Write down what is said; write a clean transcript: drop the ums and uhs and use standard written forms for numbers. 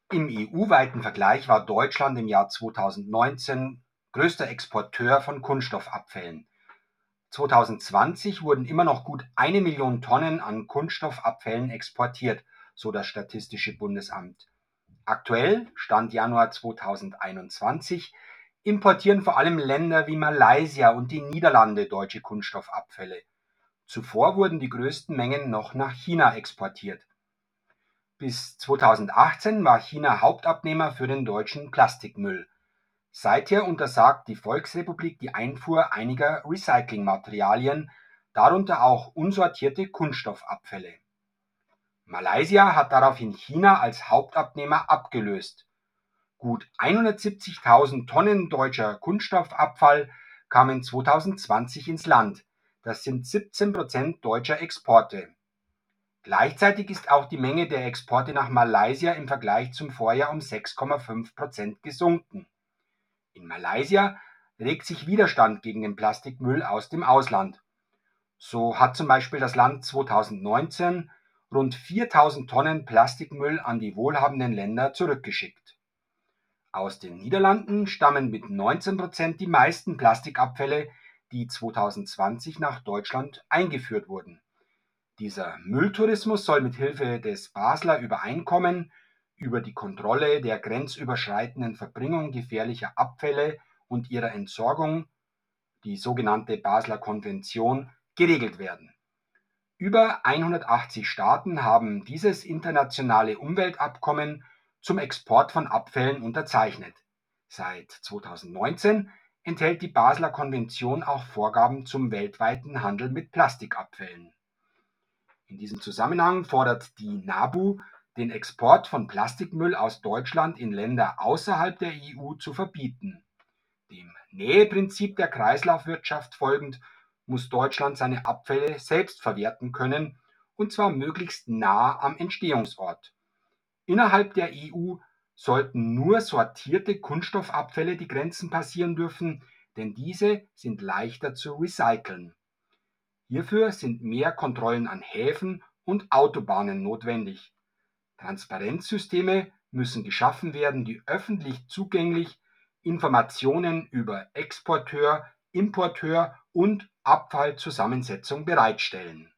Im EU-weiten Vergleich war Deutschland im Jahr 2019 größter Exporteur von Kunststoffabfällen. 2020 wurden immer noch gut 1 Million Tonnen an Kunststoffabfällen exportiert, so das Statistische Bundesamt. Aktuell, Stand Januar 2021, importieren vor allem Länder wie Malaysia und die Niederlande deutsche Kunststoffabfälle. Zuvor wurden die größten Mengen noch nach China exportiert. Bis 2018 war China Hauptabnehmer für den deutschen Plastikmüll. Seither untersagt die Volksrepublik die Einfuhr einiger Recyclingmaterialien, darunter auch unsortierte Kunststoffabfälle. Malaysia hat daraufhin China als Hauptabnehmer abgelöst. Gut 170.000 Tonnen deutscher Kunststoffabfall kamen 2020 ins Land. Das sind 17% deutscher Exporte. Gleichzeitig ist auch die Menge der Exporte nach Malaysia im Vergleich zum Vorjahr um 6,5% gesunken. In Malaysia regt sich Widerstand gegen den Plastikmüll aus dem Ausland. So hat zum Beispiel das Land 2019 rund 4.000 Tonnen Plastikmüll an die wohlhabenden Länder zurückgeschickt. Aus den Niederlanden stammen mit 19% die meisten Plastikabfälle, die 2020 nach Deutschland eingeführt wurden. Dieser Mülltourismus soll mit Hilfe des Basler Übereinkommen über die Kontrolle der grenzüberschreitenden Verbringung gefährlicher Abfälle und ihrer Entsorgung, die sogenannte Basler Konvention, geregelt werden. Über 180 Staaten haben dieses internationale Umweltabkommen zum Export von Abfällen unterzeichnet. Seit 2019 enthält die Basler Konvention auch Vorgaben zum weltweiten Handel mit Plastikabfällen. In diesem Zusammenhang fordert die NABU, den Export von Plastikmüll aus Deutschland in Länder außerhalb der EU zu verbieten. Dem Näheprinzip der Kreislaufwirtschaft folgend muss Deutschland seine Abfälle selbst verwerten können, und zwar möglichst nah am Entstehungsort. Innerhalb der EU sollten nur sortierte Kunststoffabfälle die Grenzen passieren dürfen, denn diese sind leichter zu recyceln. Hierfür sind mehr Kontrollen an Häfen und Autobahnen notwendig. Transparenzsysteme müssen geschaffen werden, die öffentlich zugänglich Informationen über Exporteur, Importeur und Abfallzusammensetzung bereitstellen.